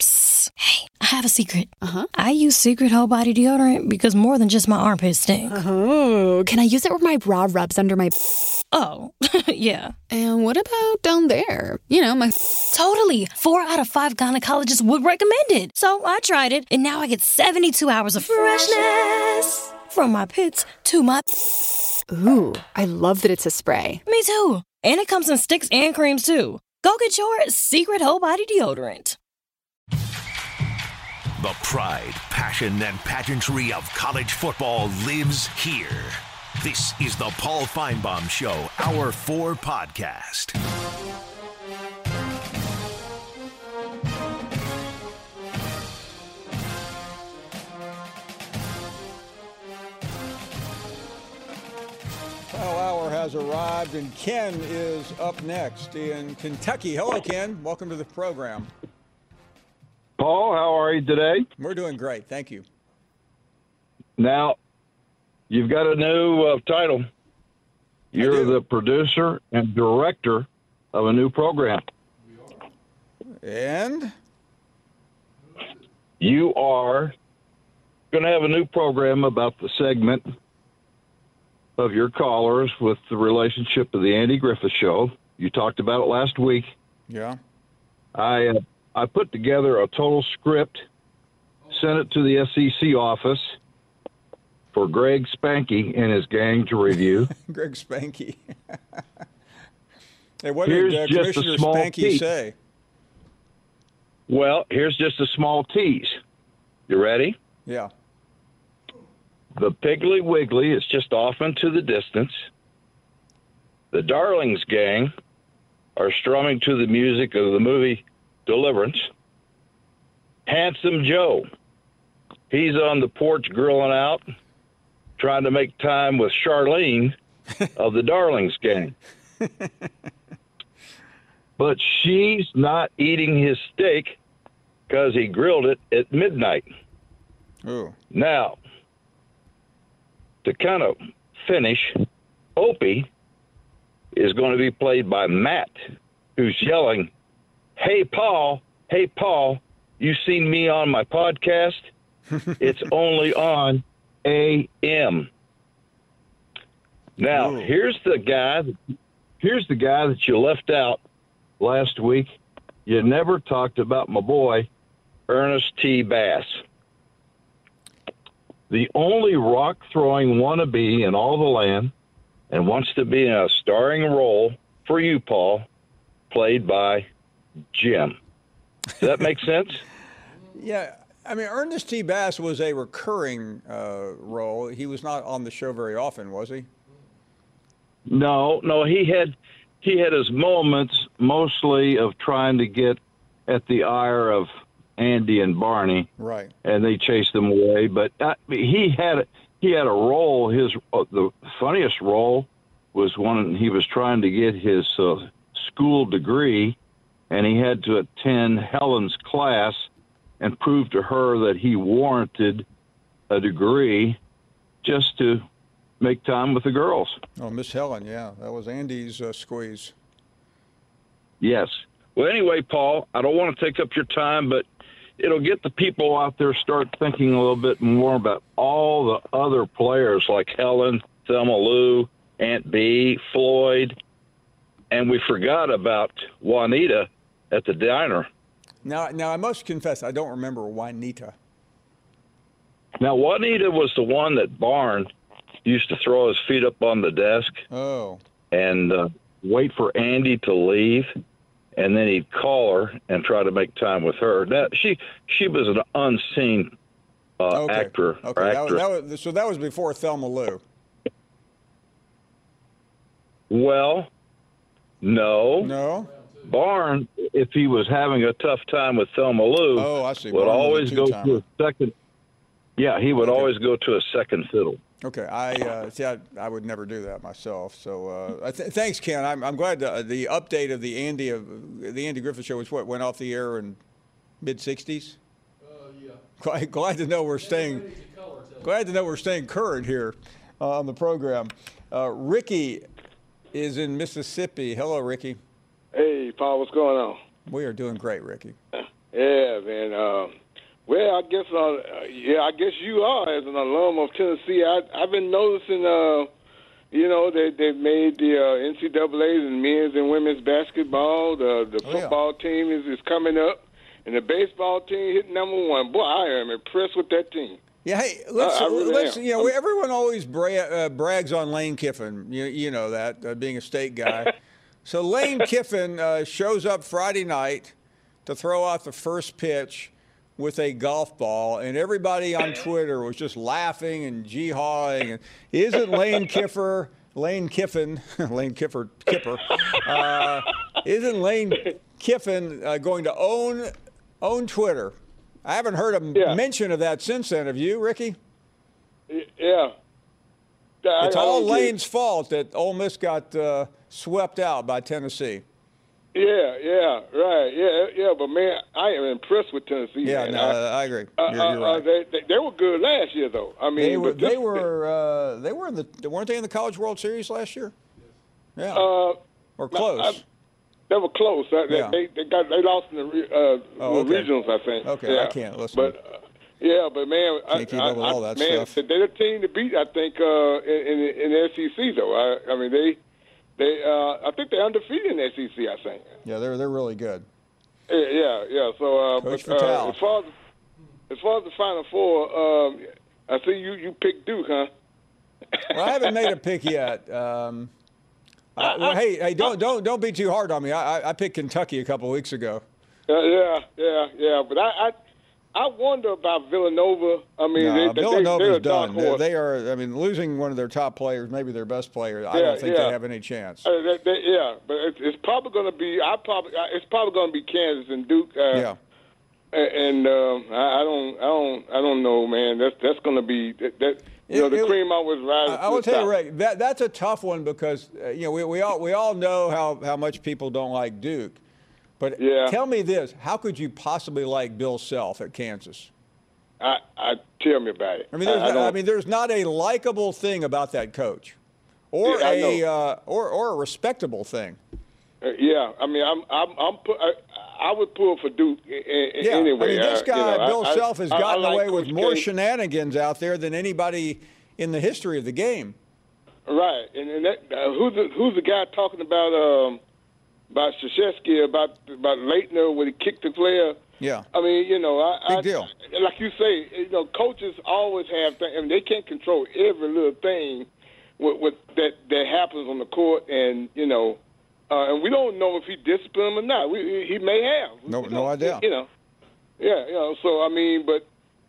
Psst. Hey, I have a secret. Uh-huh. I use Secret Whole Body Deodorant because more than just my armpits stink. Oh, can I use it where my bra rubs under my... Oh, yeah. And what about down there? You know, my... Totally. 4 out of 5 gynecologists would recommend it. So I tried it, and now I get 72 hours of freshness from my pits to my... Ooh, I love that it's a spray. Me too. And it comes in sticks and creams, too. Go get your Secret Whole Body Deodorant. The pride, passion, and pageantry of college football lives here. This is the Paul Finebaum Show, Hour 4 podcast. Final hour has arrived, and Ken is up next in Kentucky. Hello, Ken. Welcome to the program. Paul, how are you today? We're doing great. Thank you. Now, you've got a new title. You're the producer and director of a new program. And? You are going to have a new program about the segment of your callers with the relationship of the Andy Griffith Show. You talked about it last week. Yeah. I put together a total script, sent it to the SEC office for Greg Spanky and his gang to review. Greg Spanky. Hey, what Here's did just a Commissioner small Spanky tease. say? Well, here's just a small tease. You ready? Yeah. The Piggly Wiggly is just off into the distance. The Darlings gang are strumming to the music of the movie Deliverance. Handsome Joe, he's on the porch grilling out, trying to make time with Charlene of the Darlings gang. But she's not eating his steak because he grilled it at midnight. Ooh. Now, to kind of finish, Opie is going to be played by Matt, who's yelling, hey, Paul, you seen me on my podcast? It's only on AM. Now, Ooh. here's the guy that you left out last week. You never talked about my boy, Ernest T. Bass. The only rock-throwing wannabe in all the land, and wants to be in a starring role for you, Paul, played by Jim. Does that make sense? Yeah. I mean, Ernest T. Bass was a recurring role. He was not on the show very often, was he? No, he had his moments mostly of trying to get at the ire of Andy and Barney, Right. and they chased them away. But he had a role. The funniest role was when he was trying to get his school degree, and he had to attend Helen's class and prove to her that he warranted a degree just to make time with the girls. Oh, Miss Helen, yeah. That was Andy's squeeze. Yes. Well, anyway, Paul, I don't want to take up your time, but it'll get the people out there start thinking a little bit more about all the other players like Helen, Thelma Lou, Aunt Bee, Floyd, and we forgot about Juanita at the diner. Now, I must confess, I don't remember Juanita. Now, Juanita was the one that Barn used to throw his feet up on the desk Oh. and wait for Andy to leave, and then he'd call her and try to make time with her. Now, she was an unseen actor. Okay. Or actress. So that was before Thelma Lou. Well, no. No? Barn, if he was having a tough time with Thelma Lou, Oh, I see. would Barn was a always go to two-timer. a second. Yeah, he would always go to a second fiddle. Okay, I would never do that myself. So thanks, Ken. I'm glad the update of the Andy Griffith Show, which went off the air in mid '60s. Yeah. Glad to know we're staying current here on the program. Ricky is in Mississippi. Hello, Ricky. Hey, Paul, what's going on? We are doing great, Ricky. Yeah, man. Well, I guess I guess you are as an alum of Tennessee. I've been noticing, they've made the NCAA's and men's and women's basketball. The football team is coming up, and the baseball team hit #1. Boy, I am impressed with that team. Yeah, hey, everyone always brags on Lane Kiffin. You know that, being a state guy. So Lane Kiffin shows up Friday night to throw out the first pitch with a golf ball, and everybody on Twitter was just laughing and jee-hawing. And isn't Lane Kiffin, isn't Lane Kiffin going to own Twitter? I haven't heard a mention of that since then. Have you, Ricky? Yeah. It's all Lane's fault that Ole Miss got swept out by Tennessee. Yeah, right. Yeah, but, man, I am impressed with Tennessee. Yeah, man. I agree. You're right. They were good last year, though. I mean, they were in weren't they in the College World Series last year? Yeah. Or close. They were close. They lost in the regionals, I think. Okay, yeah. I can't listen. But man, can't keep up with all that stuff. They're the team to beat, I think, in the SEC, though. I mean, I think they're undefeated in the SEC, I think. Yeah, they're really good. Yeah. So, Coach Vitale. As far as the Final Four, I see you picked Duke, huh? Well, I haven't made a pick yet. Hey, don't be too hard on me. I picked Kentucky a couple of weeks ago. Yeah. But I wonder about Villanova. I mean, Villanova's done. They are. I mean, losing one of their top players, maybe their best player. I don't think they have any chance. But it's probably going to be. It's probably going to be Kansas and Duke. And I don't know, man. That's going to be that. The cream always rises. I will tell you, Rick, that's a tough one because we all know how much people don't like Duke. But tell me this: how could you possibly like Bill Self at Kansas? Tell me about it. I mean, there's not a likable thing about that coach, or a respectable thing. I mean, I would pull for Duke anyway. I mean, this guy, Bill Self, has gotten away with more shenanigans out there than anybody in the history of the game. Right, and who's the guy talking about Krzyzewski, about Leitner when he kicked the player? Yeah. I mean, big deal. Like you say, coaches always have things. I mean, they can't control every little thing that happens on the court, and and we don't know if he disciplined him or not. He may have. No idea. So I mean, but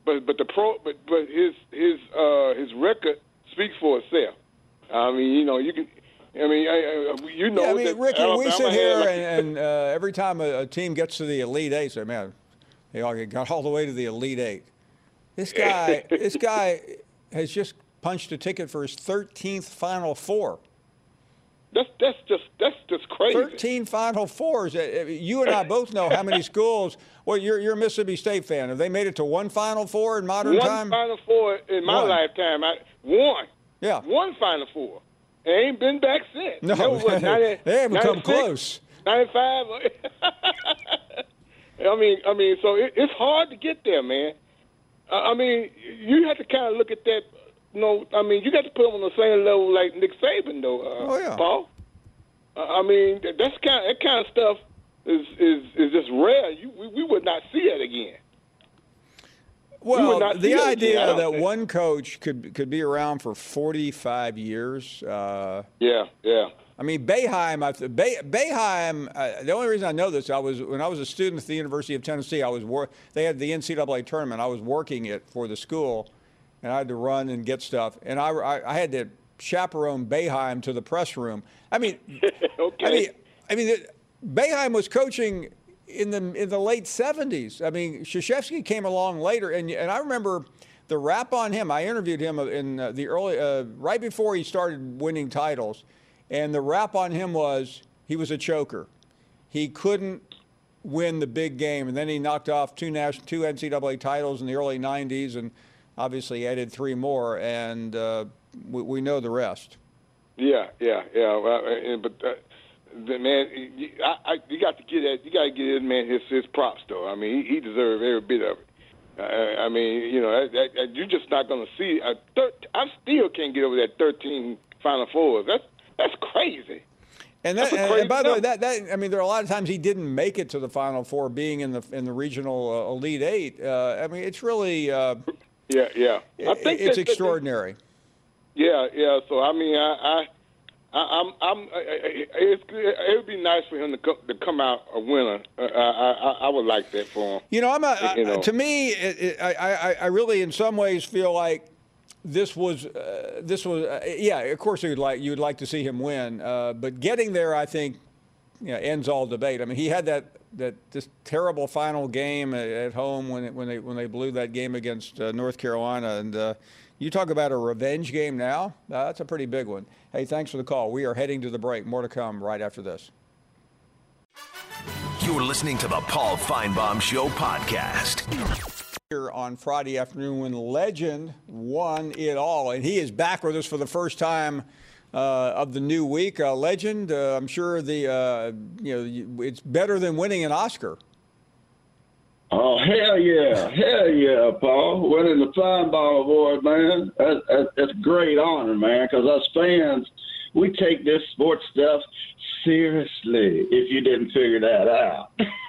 his record speaks for itself. I mean, you can. I mean, that Ricky, Alabama we sit here and every time a team gets to the Elite Eight, say, man, they all got all the way to the Elite Eight. This guy has just punched a ticket for his 13th Final Four. That's just crazy. 13 Final Fours. You and I both know how many schools. Well, you're a Mississippi State fan. Have they made it to one Final Four in modern time? One Final Four in my lifetime. One. Yeah. One Final Four. It ain't been back since. No, they haven't come close. 95. I mean, so it's hard to get there, man. I mean, you have to kind of look at that. I mean, you got to put them on the same level like Nick Saban, though, Paul. I mean, that kind of stuff is just rare. We would not see it again. Well, the idea that one coach could be around for 45 years. Yeah. I mean, Boeheim. The only reason I know this, when I was a student at the University of Tennessee, they had the NCAA tournament. I was working it for the school, and I had to run and get stuff, and I had to chaperone Boeheim to the press room. I mean, okay. I mean, Boeheim was coaching in the late 70s. I mean, Krzyzewski came along later, and I remember the rap on him. I interviewed him in the early, right before he started winning titles, and the rap on him was he was a choker. He couldn't win the big game, and then he knocked off two NCAA titles in the early 90s, and obviously added 3 more, and we know the rest. Yeah. Well, but the man, you got to give this man his props, though. I mean, he deserves every bit of it. I mean, you know, you're just not going to see. I still can't get over that 13 Final Fours. That's crazy. And by the way, I mean, there are a lot of times he didn't make it to the Final Four, being in the regional Elite Eight. I mean, it's really I think it's extraordinary. Yeah. So I mean, it would be nice for him to come out a winner. I would like that for him. You know, to me, I really, in some ways, feel like this was yeah. Of course, you'd like to see him win, but getting there, I think, ends all debate. I mean, he had this terrible final game at home when they blew that game against North Carolina, and you talk about a revenge game now. That's a pretty big one. Hey, thanks for the call. We are heading to the break. More to come right after this. You're listening to the Paul Feinbaum Show podcast. Here on Friday afternoon when Legend won it all, and he is back with us for the first time of the new week. Legend, I'm sure it's better than winning an Oscar. Oh, hell yeah, Paul. Winning the Feinbaum Award, man. That's a great honor, man, because us fans, we take this sports stuff seriously, if you didn't figure that out.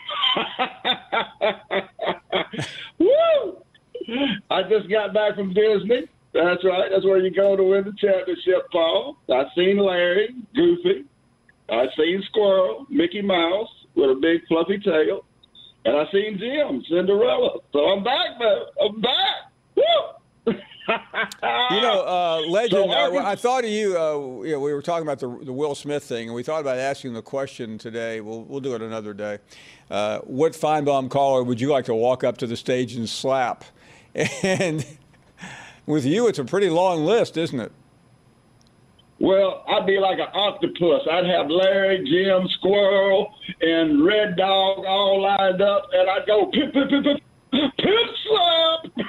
Woo! I just got back from Disney. That's right. That's where you go to win the championship, Paul. I seen Larry, Goofy. I seen Squirrel, Mickey Mouse with a big fluffy tail. And I seen Jim, Cinderella. So I'm back, man. I'm back. Woo! Legend, I thought of you. We were talking about the Will Smith thing, and we thought about asking the question today. We'll do it another day. What Feinbaum caller would you like to walk up to the stage and slap? And with you, it's a pretty long list, isn't it? Well, I'd be like an octopus. I'd have Larry, Jim, Squirrel, and Red Dog all lined up, and I'd go pip, pip, pip, pip, pip, slap.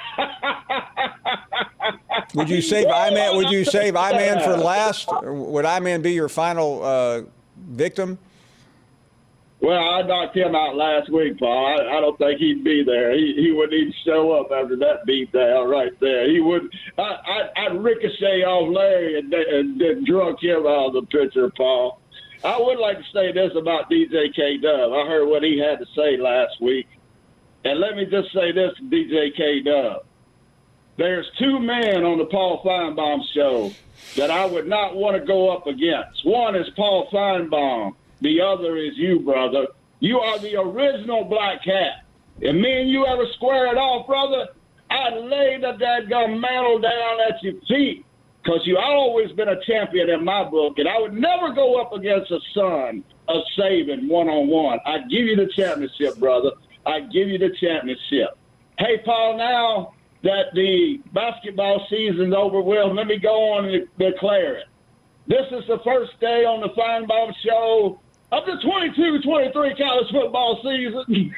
Would you save I-Man for last? Or would I-Man be your final victim? Well, I knocked him out last week, Paul. I don't think he'd be there. He wouldn't even show up after that beatdown right there. He wouldn't. I'd ricochet off Larry and drunk him out of the picture, Paul. I would like to say this about DJ K-Dub. I heard what he had to say last week. And let me just say this to DJ K-Dub. There's two men on the Paul Feinbaum show that I would not want to go up against. One is Paul Feinbaum. The other is you, brother. You are the original black cat. And me and you ever square it off, brother, I'd lay the dadgum mantle down at your feet, because you always been a champion in my book, and I would never go up against a son of Saban one-on-one. I'd give you the championship, brother. I'd give you the championship. Hey, Paul, now that the basketball season's over with, let me go on and declare it. This is the first day on the Feinbaum Show of the 22-23 college football season.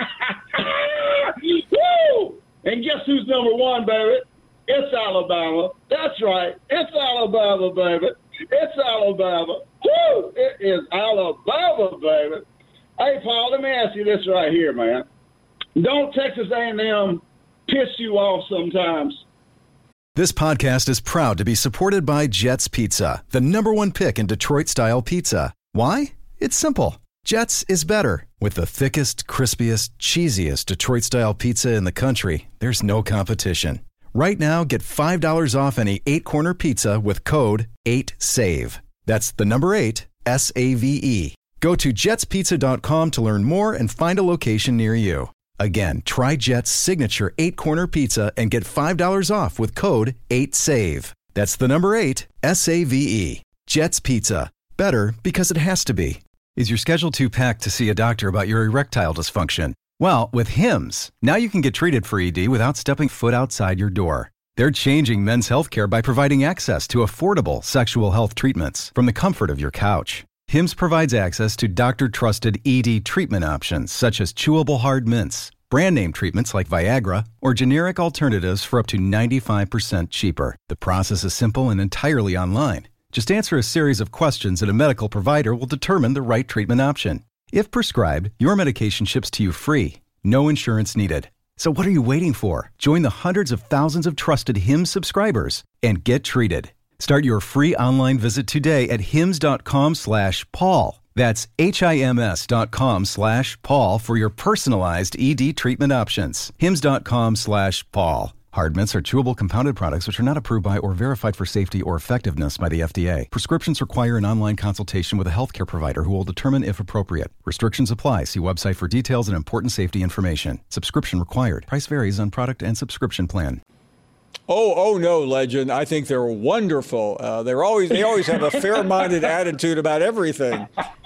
Woo! And guess who's number one, baby? It's Alabama. That's right. It's Alabama, baby. It's Alabama. Woo! It is Alabama, baby. Hey, Paul, let me ask you this right here, man. Don't Texas A&M piss you off sometimes? This podcast is proud to be supported by Jets Pizza, the #1 pick in Detroit-style pizza. Why? It's simple. Jets is better. With the thickest, crispiest, cheesiest Detroit-style pizza in the country, there's no competition. Right now, get $5 off any 8-corner pizza with code 8SAVE. That's the number 8, S-A-V-E. Go to jetspizza.com to learn more and find a location near you. Again, try Jet's signature 8-corner pizza and get $5 off with code 8SAVE. That's the number 8, S-A-V-E. Jet's Pizza. Better because it has to be. Is your schedule too packed to see a doctor about your erectile dysfunction? Well, with Hims, now you can get treated for ED without stepping foot outside your door. They're changing men's healthcare by providing access to affordable sexual health treatments from the comfort of your couch. Hims provides access to doctor-trusted ED treatment options such as chewable hard mints, brand name treatments like Viagra, or generic alternatives for up to 95% cheaper. The process is simple and entirely online. Just answer a series of questions and a medical provider will determine the right treatment option. If prescribed, your medication ships to you free. No insurance needed. So what are you waiting for? Join the hundreds of thousands of trusted Hims subscribers and get treated. Start your free online visit today at hims.com/Paul. That's HIMS.com/Paul for your personalized ED treatment options. hims.com/Paul. Hard mints are chewable compounded products which are not approved by or verified for safety or effectiveness by the FDA. Prescriptions require an online consultation with a healthcare provider who will determine if appropriate. Restrictions apply. See website for details and important safety information. Subscription required. Price varies on product and subscription plan. Oh no, Legend. I think they're wonderful. They always have a fair-minded attitude about everything.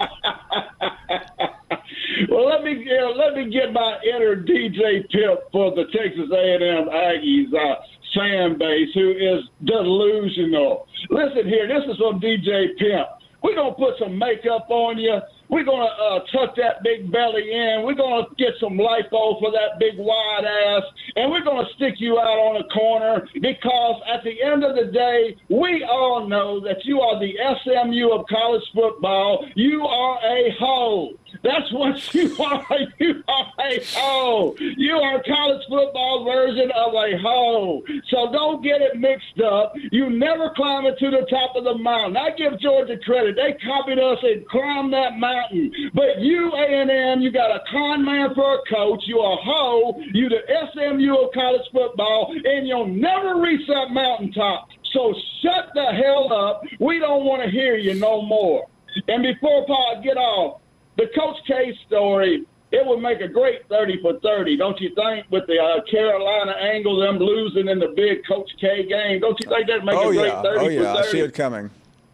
Well, let me get my inner DJ Pip for the Texas A&M Aggies fan base, who is delusional. Listen here, this is from DJ Pimp. We're going to put some makeup on you. We're going to tuck that big belly in. We're going to get some lipo for that big wide ass. And we're going to stick you out on a corner because at the end of the day, we all know that you are the SMU of college football. You are a hoe. That's what you are. You are a hoe. You are college football version of a hoe. So don't get it mixed up. You never climb it to the top of the mountain. I give Georgia credit. They copied us and climbed that mountain. But you, A&M, you got a con man for a coach. You a hoe. You the SMU of college football, and you'll never reach that mountaintop. So shut the hell up. We don't want to hear you no more. And before Paul get off, the Coach K story, it would make a great 30 for 30, don't you think, with the Carolina angle, them losing in the big Coach K game? Don't you think that'd make a great 30 for 30? I see it coming.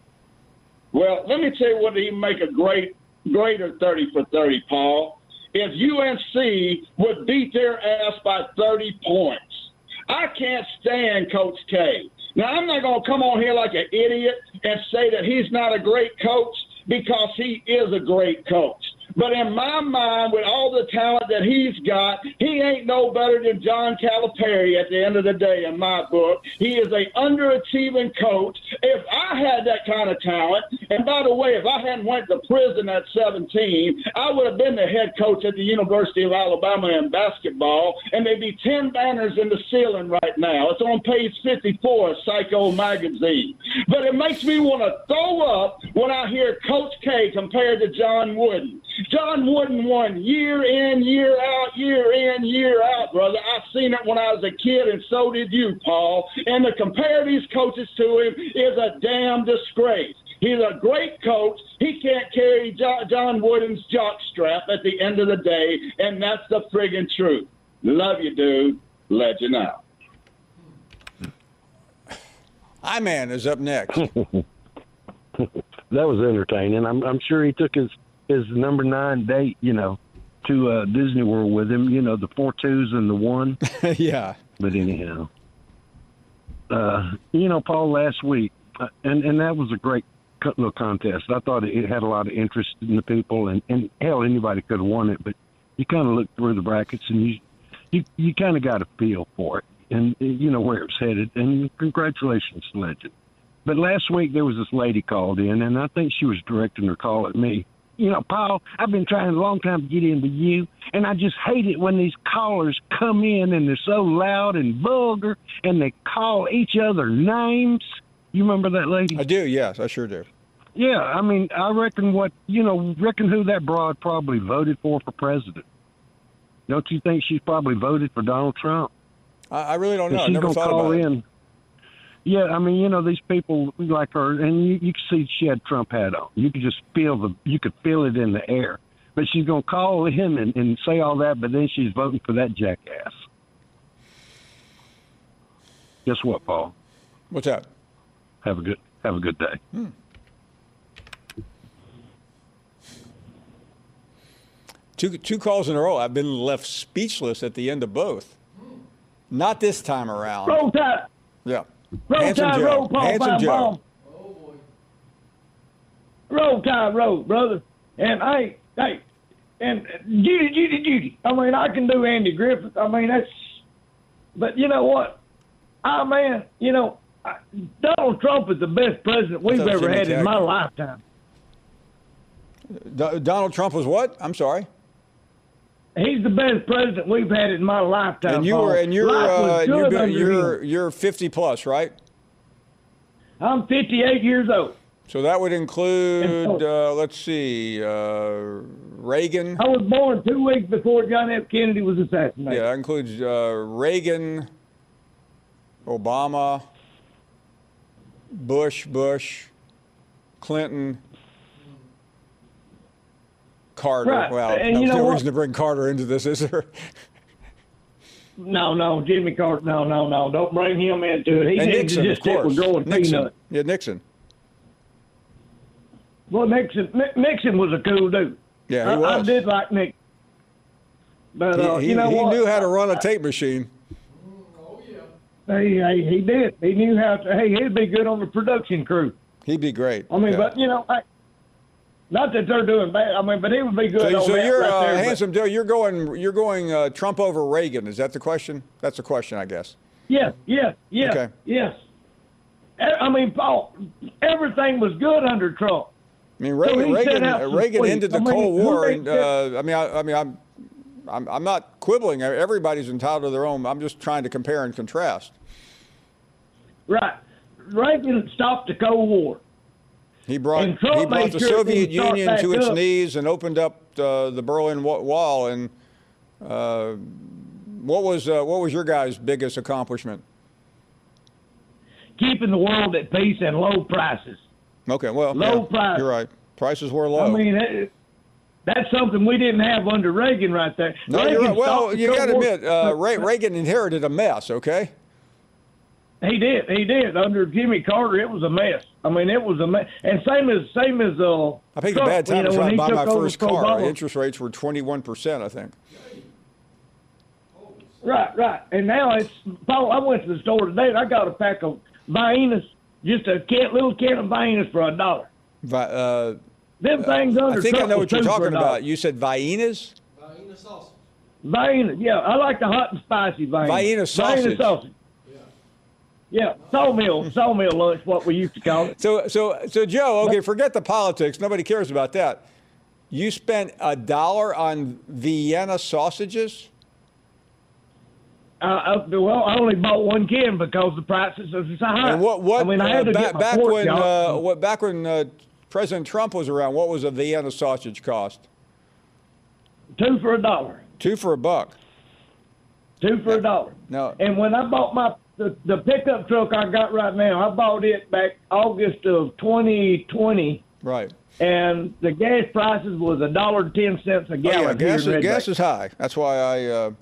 Well, let me tell you what he'd make a greater 30 for 30, Paul. If UNC would beat their ass by 30 points. I can't stand Coach K. Now, I'm not going to come on here like an idiot and say that he's not a great coach, because he is a great coach. But in my mind, with all the talent that he's got, he ain't no better than John Calipari at the end of the day, in my book. He is a underachieving coach. If I had that kind of talent, and by the way, if I hadn't went to prison at 17, I would have been the head coach at the University of Alabama in basketball, and there'd be 10 banners in the ceiling right now. It's on page 54 of Psycho magazine. But it makes me want to throw up when I hear Coach K compared to John Wooden. John Wooden won year in, year out, brother. I've seen it when I was a kid, and so did you, Paul. And to compare these coaches to him is a damn disgrace. He's a great coach. He can't carry John Wooden's jockstrap at the end of the day, and that's the friggin' truth. Love you, dude. Legend out. I-Man is up next. That was entertaining. I'm sure he took his number 9 date, to Disney World with him, the 4 2s and the 1. Yeah. But anyhow, Paul, last week, and that was a great little contest. I thought it had a lot of interest in the people, and hell, anybody could have won it, but you kind of looked through the brackets and you kind of got a feel for it, and where it was headed, and congratulations, Legend. But last week there was this lady called in, and I think she was directing her call at me. Paul, I've been trying a long time to get into you, and I just hate it when these callers come in and they're so loud and vulgar, and they call each other names. You remember that lady? I do, yes, I sure do. Yeah, I mean, I reckon who that broad probably voted for president. Don't you think she's probably voted for Donald Trump? I really don't know. I never thought about it. Yeah, I mean, these people like her, and you could see she had Trump hat on. You could just feel it in the air. But she's going to call him and say all that, but then she's voting for that jackass. Guess what, Paul? What's that? Have a good day. Two calls in a row. I've been left speechless at the end of both. Not this time around. Roll Tide. Yeah. Roll Tide, roll, Paul. Handsome Joe. Roll Tide, roll, brother. And and Judy. I mean, I can do Andy Griffith. I mean, but you know what? Donald Trump is the best president we've ever had in my lifetime. Donald Trump was what? I'm sorry. He's the best president we've had in my lifetime. And you're 50 plus, right? I'm 58 years old. So that would include, let's see, Reagan. I was born 2 weeks before John F. Kennedy was assassinated. Yeah, that includes Reagan, Obama, Bush, Clinton, Carter. Right. Well, and no reason to bring Carter into this, is there? No, Jimmy Carter. No. Don't bring him into it. He needs Nixon, to just of course. stick with growing peanuts. Yeah, Nixon. Well, Nixon was a cool dude. Yeah, he was. I did like Nixon. But he you know what? He knew how to run a tape machine. He did. He knew how to. Hey, he'd be good on the production crew. He'd be great. I mean, but not that they're doing bad. I mean, but he would be good. So you're right there, Handsome Joe. You're going Trump over Reagan. Is that the question? That's the question, I guess. Yes. Okay. Yes. I mean, Paul, everything was good under Trump. I mean, Reagan ended the Cold War, and I'm not quibbling. Everybody's entitled to their own. I'm just trying to compare and contrast. Right. Reagan stopped the Cold War. He brought the Soviet Union to its knees and opened up the Berlin Wall. And what was your guys' biggest accomplishment? Keeping the world at peace and low prices. Okay, well, low prices. You're right. Prices were low. I mean, that's something we didn't have under Reagan right there. No, you're right. Well, you got to admit, Reagan inherited a mess, okay? He did. Under Jimmy Carter, it was a mess. I mean, it was a mess. And same as I think the bad time was when I bought my first car. Obama. Interest rates were 21%, I think. Right. And now Paul, I went to the store today and I got a pack of Viennas, just a little can of Viennas for $1. Them things under I think I know Trump what you're was talking $2 about. You said Viennas? Vienna sausage. Vienna, yeah. I like the hot and spicy Vienna. Vienna sausage. Vienna sausage. Yeah, sawmill lunch, what we used to call it. So Joe, okay, forget the politics. Nobody cares about that. You spent $1 on Vienna sausages? Well, I only bought one can because the prices are so high. And what? I mean, I had to get my back when President Trump was around, what was a Vienna sausage cost? $2 for $1. $2 for $1. $2 for $1. No. And when I bought the pickup truck I got right now, I bought it back August of 2020. Right. And the gas prices was $1.10 a gallon. Gas is high. That's why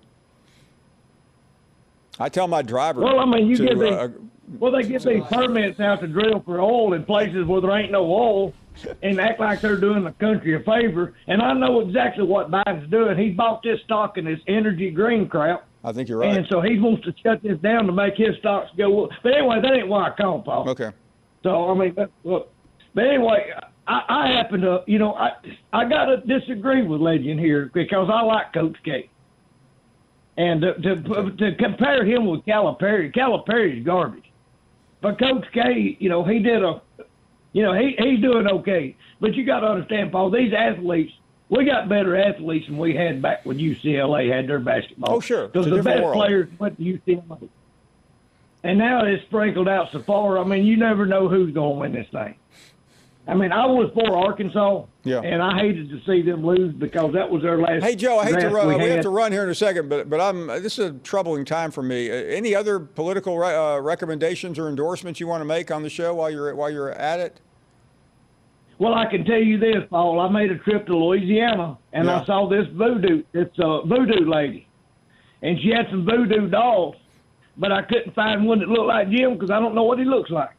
I tell my driver. Well, I mean, they get these permits out to drill for oil in places where there ain't no oil, and act like they're doing the country a favor. And I know exactly what Biden's doing. He bought this stock in this energy green crap. I think you're right. And so he wants to shut this down to make his stocks go up. But anyway, that ain't why I called, Paul. Okay. So, I mean, look. But anyway, I happen to, I got to disagree with Legend here because I like Coach K. And to compare him with Calipari's garbage. But Coach K, he did he's doing okay. But you got to understand, Paul, these athletes, we got better athletes than we had back when UCLA had their basketball. Oh, sure. Because the best players went to UCLA. And now it's sprinkled out so far. I mean, you never know who's going to win this thing. I mean, I was for Arkansas, and I hated to see them lose because that was their last. Hey, Joe, I hate to run. We have to run here in a second, but this is a troubling time for me. Any other political recommendations or endorsements you want to make on the show while you're at it? Well, I can tell you this, Paul. I made a trip to Louisiana, and I saw this voodoo lady, and she had some voodoo dolls, but I couldn't find one that looked like Jim because I don't know what he looks like.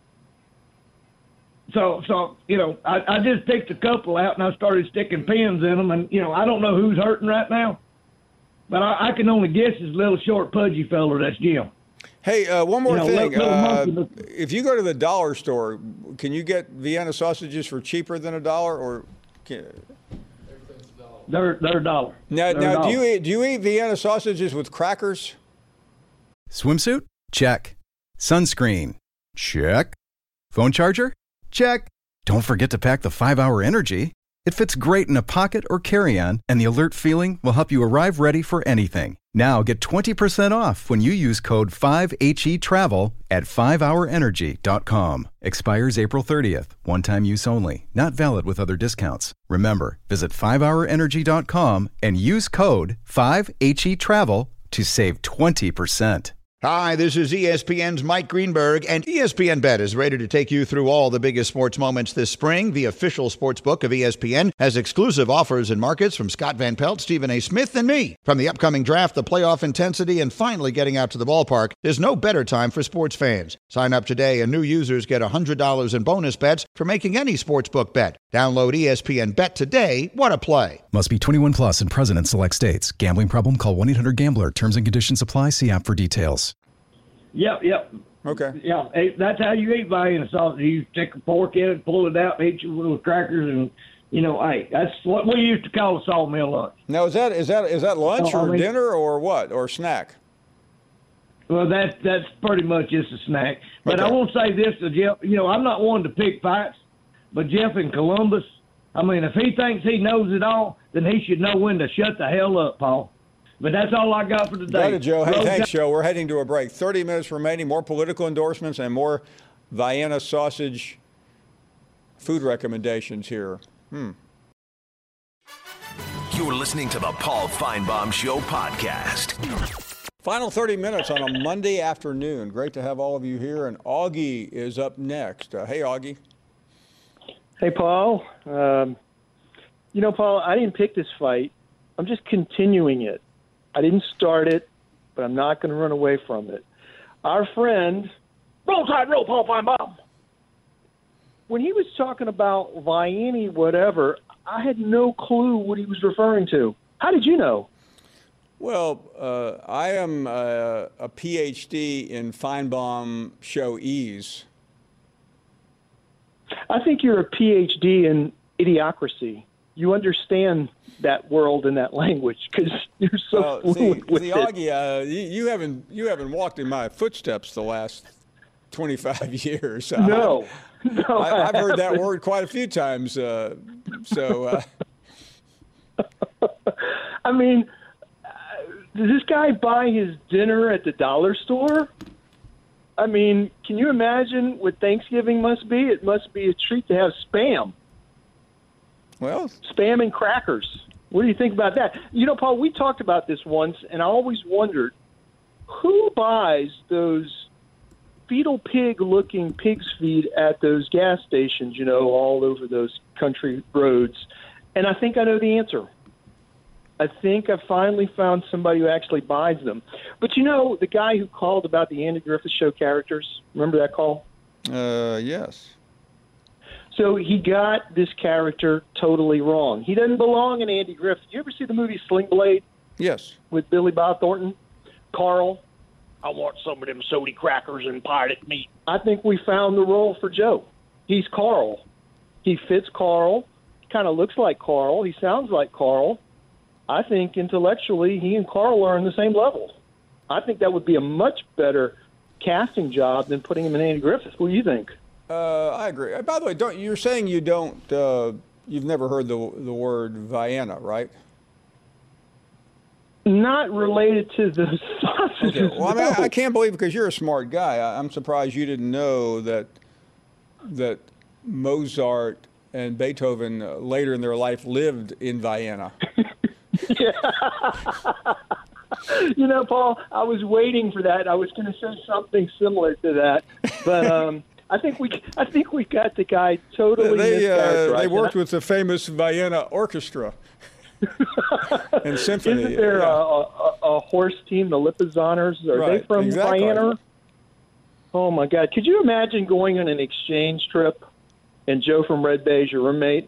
So I just picked a couple out, and I started sticking pins in them, and, I don't know who's hurting right now, but I can only guess this little short pudgy fella that's Jim. Hey, one more thing. If you go to the dollar store, can you get Vienna sausages for cheaper than $1, or They're $1. Now, do you eat Vienna sausages with crackers? Swimsuit? Check. Sunscreen? Check. Phone charger? Check. Don't forget to pack the 5-Hour Energy. It fits great in a pocket or carry-on, and the alert feeling will help you arrive ready for anything. Now get 20% off when you use code 5HETRAVEL at 5hourenergy.com. Expires April 30th. One-time use only. Not valid with other discounts. Remember, visit 5hourenergy.com and use code 5HETRAVEL to save 20%. Hi, this is ESPN's Mike Greenberg, and ESPN Bet is ready to take you through all the biggest sports moments this spring. The official sports book of ESPN has exclusive offers and markets from Scott Van Pelt, Stephen A. Smith, and me. From the upcoming draft, the playoff intensity, and finally getting out to the ballpark, there's no better time for sports fans. Sign up today, and new users get $100 in bonus bets for making any sportsbook bet. Download ESPN Bet today. What a play. Must be 21 plus and present in select states. Gambling problem? Call 1-800-GAMBLER. Terms and conditions apply. See app for details. Yep. Okay. Yeah, that's how you eat Vienna sausage. You stick a fork in it, pull it out, eat your little crackers, and that's what we used to call a sawmill lunch. Now, is that lunch or dinner or what, or snack? Well, that's pretty much just a snack. But Okay. I won't say this to Jeff. I'm not one to pick fights, but Jeff in Columbus, if he thinks he knows it all, then he should know when to shut the hell up, Paul. But that's all I got for today. Got it, Joe. Hey, thanks, Joe. We're heading to a break. 30 minutes remaining. More political endorsements and more Vienna sausage food recommendations here. You're listening to the Paul Feinbaum Show podcast. Final 30 minutes on a Monday afternoon. Great to have all of you here. And Augie is up next. Hey, Augie. Hey, Paul. Paul, I didn't pick this fight. I'm just continuing it. I didn't start it, but I'm not going to run away from it. Our friend, Roll Tide, Roll Paul Feinbaum, when he was talking about Vianney whatever, I had no clue what he was referring to. How did you know? Well, I am a PhD in Feinbaum show ease. I think you're a PhD in idiocracy. You understand that world and that language because you're so fluent with it. Augie, you haven't walked in my footsteps the last 25 years. No, I've heard that word quite a few times. Does this guy buy his dinner at the dollar store? Can you imagine what Thanksgiving must be? It must be a treat to have Spam. Well, Spam and crackers. What do you think about that? Paul, we talked about this once, and I always wondered, who buys those fetal pig-looking pig's feet at those gas stations, all over those country roads? And I think I know the answer. I think I finally found somebody who actually buys them. But the guy who called about the Andy Griffith Show characters, remember that call? Yes. So he got this character totally wrong. He doesn't belong in Andy Griffith. You ever see the movie Sling Blade? Yes. With Billy Bob Thornton? Carl, I want some of them sody crackers and pilot meat. I think we found the role for Joe. He's Carl. He fits Carl. Kind of looks like Carl. He sounds like Carl. I think intellectually he and Carl are on the same level. I think that would be a much better casting job than putting him in Andy Griffith. What do you think? I agree. By the way, you're saying you've never heard the word Vienna, right? Not related to the sausages. Okay. Well, I can't believe, because you're a smart guy, I'm surprised you didn't know that Mozart and Beethoven later in their life lived in Vienna. Paul, I was waiting for that. I was going to say something similar to that, but I think we got the guy totally mischaracterized. They worked with the famous Vienna Orchestra and symphony. Isn't there a horse team, the Lipizaners? Are they from Vienna? Oh my God! Could you imagine going on an exchange trip and Joe from Red Bay is your roommate?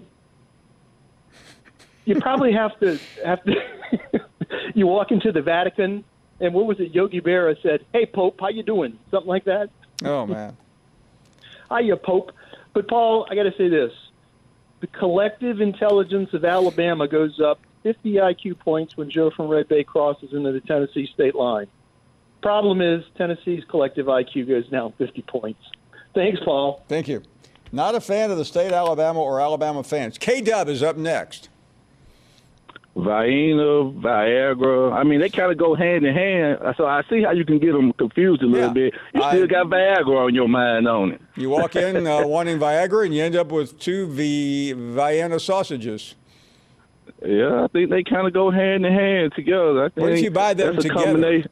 You probably have to. You walk into the Vatican, and what was it? Yogi Berra said, "Hey Pope, how you doing?" Something like that. Oh man. Hiya, Pope. But, Paul, I got to say this. The collective intelligence of Alabama goes up 50 IQ points when Joe from Red Bay crosses into the Tennessee state line. Problem is, Tennessee's collective IQ goes down 50 points. Thanks, Paul. Thank you. Not a fan of the state of Alabama or Alabama fans. K-Dub is up next. Viena, Viagra. I mean, they kind of go hand in hand. So I see how you can get them confused a little bit. You still got Viagra on your mind, on it. You walk in wanting Viagra, and you end up with two Vienna sausages. Yeah, I think they kind of go hand in hand together. I think where did you buy them together?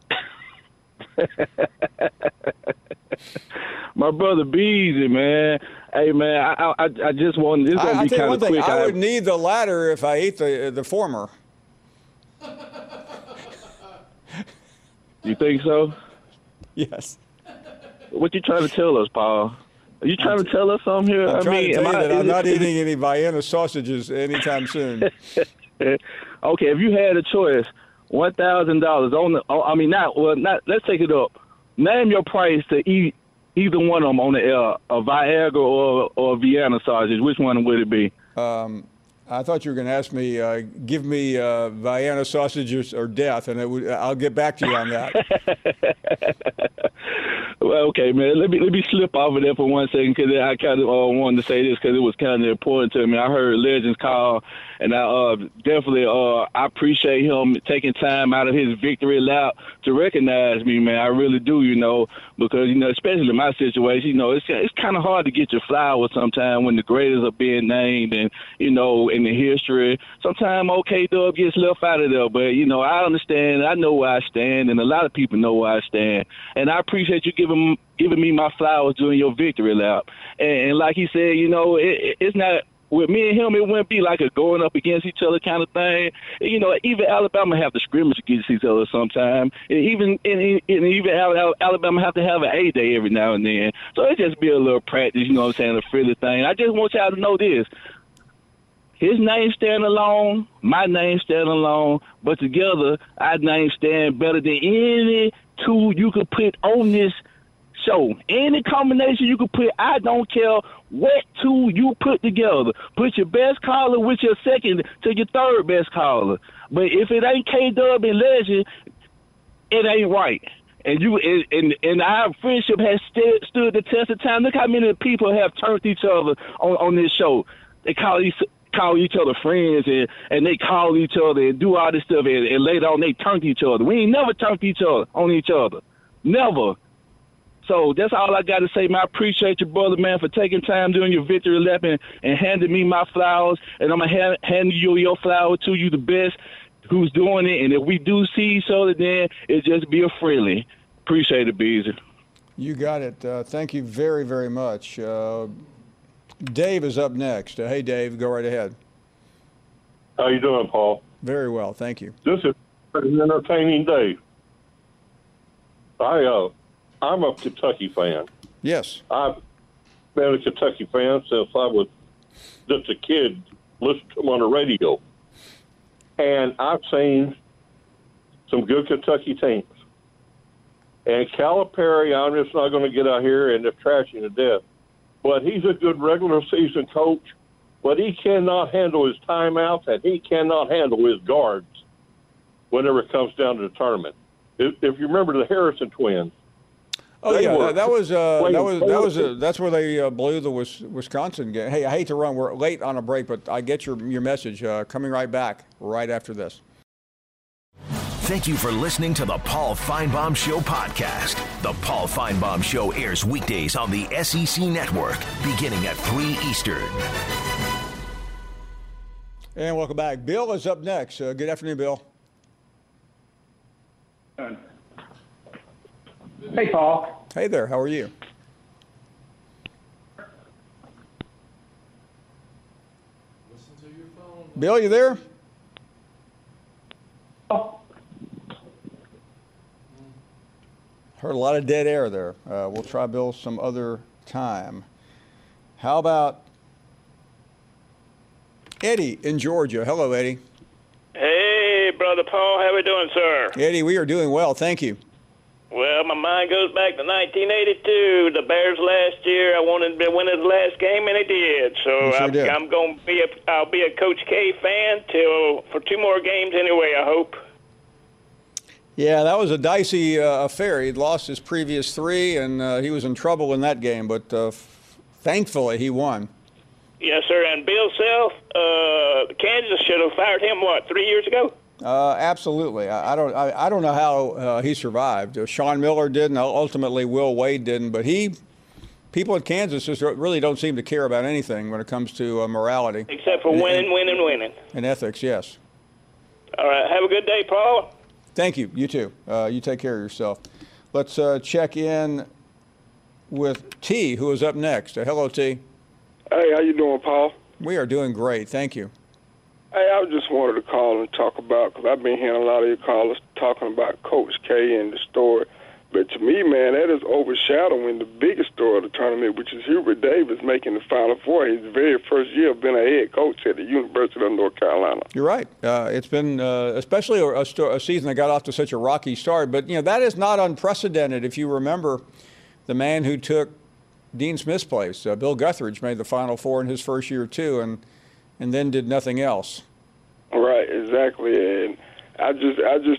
My brother Beezy, man. Hey, man, I just wanted this going to be kind of quick. I would need the latter if I ate the former. You think so? Yes. What you trying to tell us, Paul? Are you trying to tell us something here? I'm trying to tell you that I'm not eating any Vienna sausages anytime soon. Okay, if you had a choice, $1,000 on the. Let's take it up. Name your price to eat either one of them on the air, a Viagra or a Vienna sausage. Which one would it be? I thought you were going to ask me, give me Vienna sausages or death, and I'll get back to you on that. Well, okay, man. Let me slip off of that for 1 second because I kind of wanted to say this because it was kind of important to me. I heard Legends call, and I definitely I appreciate him taking time out of his victory lap to recognize me, man. I really do, because especially in my situation, it's kind of hard to get your flowers sometimes when the greatest are being named, and in the history. Sometimes K-Dub gets left out of there, but I understand. I know where I stand, and a lot of people know where I stand, and I appreciate you giving me my flowers during your victory lap. And like he said, it's not. With me and him, it wouldn't be like a going up against each other kind of thing. Even Alabama have to scrimmage against each other sometimes. Even Alabama have to have an A-Day every now and then. So it just be a little practice, a friendly thing. I just want y'all to know this. His name stand alone, my name stand alone, but together our name stand better than any two you could put on this show. Any combination you could put, I don't care what two you put together. Put your best caller with your second to your third best caller. But if it ain't K-Dub and Legend, it ain't right. And our friendship has stood the test of time. Look how many people have turned each other on this show. They call each other friends, and they call each other and do all this stuff, and later on they turned each other. We ain't never turned each other on each other. Never. So that's all I got to say, man. I appreciate you, brother, man, for taking time during your victory lap and handing me my flowers. And I'm going to hand you your flower to you, the best who's doing it. And if we do see each other, then it just be a friendly. Appreciate it, Beezy. You got it. Thank you very, very much. Dave is up next. Hey, Dave, go right ahead. How you doing, Paul? Very well, thank you. This is an entertaining day. I'm a Kentucky fan. Yes. I've been a Kentucky fan since I was just a kid, listening to them on the radio. And I've seen some good Kentucky teams. And Calipari, I'm just not going to get out here and just trash him to death. But he's a good regular season coach, but he cannot handle his timeouts and he cannot handle his guards whenever it comes down to the tournament. If you remember the Harrison twins. Oh yeah, that's where they blew the Wisconsin game. Hey, I hate to run. We're late on a break, but I get your message. Coming right back right after this. Thank you for listening to the Paul Feinbaum Show podcast. The Paul Feinbaum Show airs weekdays on the SEC Network, beginning at 3 Eastern. And welcome back. Bill is up next. Good afternoon, Bill. Hey, Paul. Hey there. How are you? Bill, you there? Heard a lot of dead air there. We'll try Bill some other time. How about Eddie in Georgia? Hello, Eddie. Hey, Brother Paul. How we doing, sir? Eddie, we are doing well. Thank you. Well, my mind goes back to 1982. The Bears last year. I wanted to win the last game, and they did. So I'm going to be I'll be a Coach K fan for 2 more games anyway, I hope. Yeah, that was a dicey affair. He'd lost his previous 3, and he was in trouble in that game. But thankfully, he won. Yes, sir. And Bill Self, Kansas should have fired him, 3 years ago? Absolutely. I don't know how he survived. Sean Miller didn't. Ultimately, Will Wade didn't. But people at Kansas just really don't seem to care about anything when it comes to morality. Except for winning. And ethics, yes. All right. Have a good day, Paul. Thank you. You too. You take care of yourself. Let's check in with T, who is up next. Hello, T. Hey, how you doing, Paul? We are doing great. Thank you. Hey, I just wanted to call and talk about, because I've been hearing a lot of your callers talking about Coach K and the story. But to me, man, that is overshadowing the biggest story of the tournament, which is Hubert Davis making the Final Four. His very first year of being a head coach at the University of North Carolina. You're right. It's been especially a season that got off to such a rocky start. But, that is not unprecedented. If you remember, the man who took Dean Smith's place, Bill Guthridge, made the Final Four in his first year, too, and then did nothing else. Right, exactly. And I think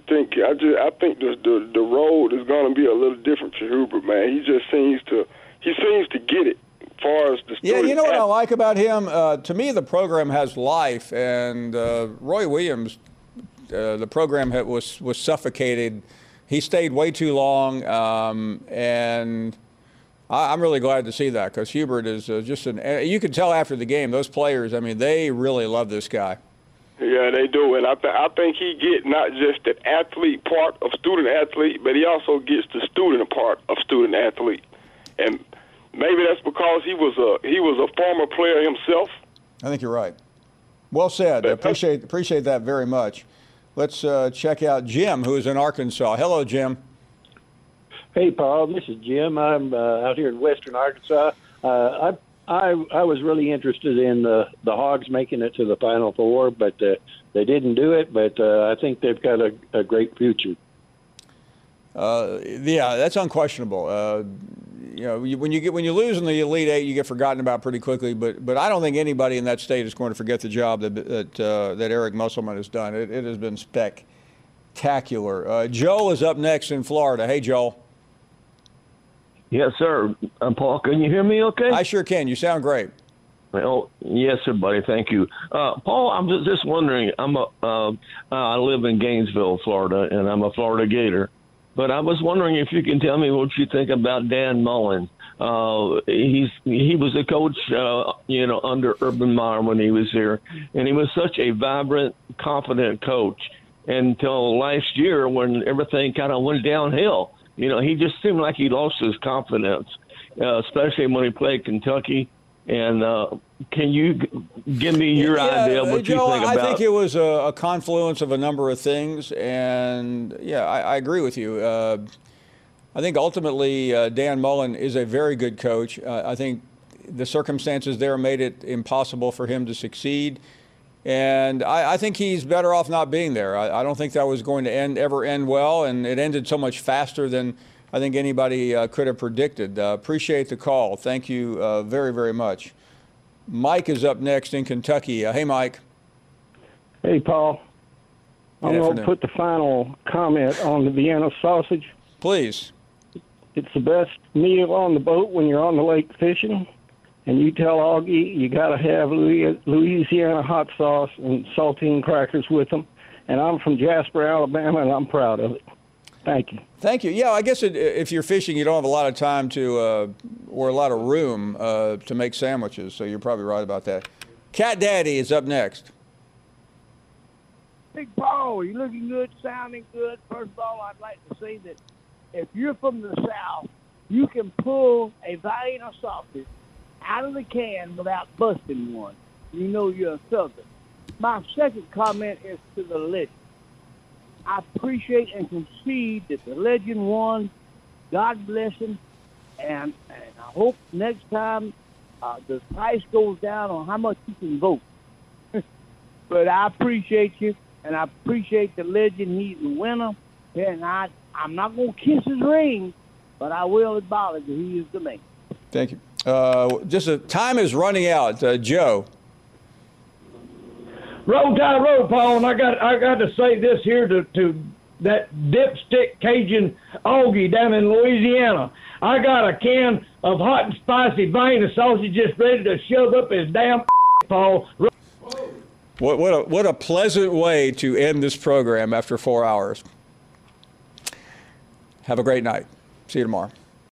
the road is going to be a little different for Hubert, man. He just seems to get it as far as the Yeah, you know what I like about him? To me, the program has life, and Roy Williams, the program was suffocated. He stayed way too long, and I'm really glad to see that, because Hubert is just you could tell after the game, those players, they really love this guy. Yeah, they do, and I think he gets not just the athlete part of student athlete, but he also gets the student part of student athlete, and maybe that's because he was a former player himself. I think you're right. Well said. I appreciate that very much. Let's check out Jim, who is in Arkansas. Hello, Jim. Hey, Paul. This is Jim. I'm out here in western Arkansas. I was really interested in the Hogs making it to the Final Four, but they didn't do it. But I think they've got a great future. Yeah, that's unquestionable. When you lose in the Elite Eight, you get forgotten about pretty quickly. But I don't think anybody in that state is going to forget the job that Eric Musselman has done. It has been spectacular. Joel is up next in Florida. Hey, Joel. Yes, sir. Paul, can you hear me okay? I sure can. You sound great. Well, yes, sir, buddy. Thank you. Paul, I'm just wondering, I live in Gainesville, Florida, and I'm a Florida Gator. But I was wondering if you can tell me what you think about Dan Mullen. He was a coach, under Urban Meyer when he was here, and he was such a vibrant, confident coach until last year when everything kind of went downhill. He just seemed like he lost his confidence, especially when he played Kentucky. And can you give me your idea of what Joe, you think about it? I think it was a confluence of a number of things. And, I agree with you. I think ultimately Dan Mullen is a very good coach. I think the circumstances there made it impossible for him to succeed. And I think he's better off not being there. I don't think that was going to ever end well, and it ended so much faster than I think anybody could have predicted. Appreciate the call. Thank you very, very much. Mike is up next in Kentucky. Hey, Mike. Hey, Paul. I'm going to put the final comment on the Vienna sausage. Please. It's the best meal on the boat when you're on the lake fishing. And you tell Augie you got to have Louisiana hot sauce and saltine crackers with them. And I'm from Jasper, Alabama, and I'm proud of it. Thank you. Thank you. Yeah, I guess if you're fishing, you don't have a lot of time or a lot of room to make sandwiches, so you're probably right about that. Cat Daddy is up next. Big Paul, you're looking good, sounding good. First of all, I'd like to say that if you're from the South, you can pull a Vienna sausage out of the can without busting one. You know you're a Southern. My second comment is to the legend. I appreciate and concede that the legend won. God bless him. And I hope next time the price goes down on how much you can vote. But I appreciate you, and I appreciate the legend. He's the winner. And I'm not going to kiss his ring, but I will acknowledge that he is the man. Thank you. Time is running out. Joe. Roll Tide, roll, Paul, and I got to say this here to that dipstick Cajun Augie down in Louisiana. I got a can of hot and spicy vein of sausage just ready to shove up his damn Paul. What a pleasant way to end this program after 4 hours. Have a great night. See you tomorrow.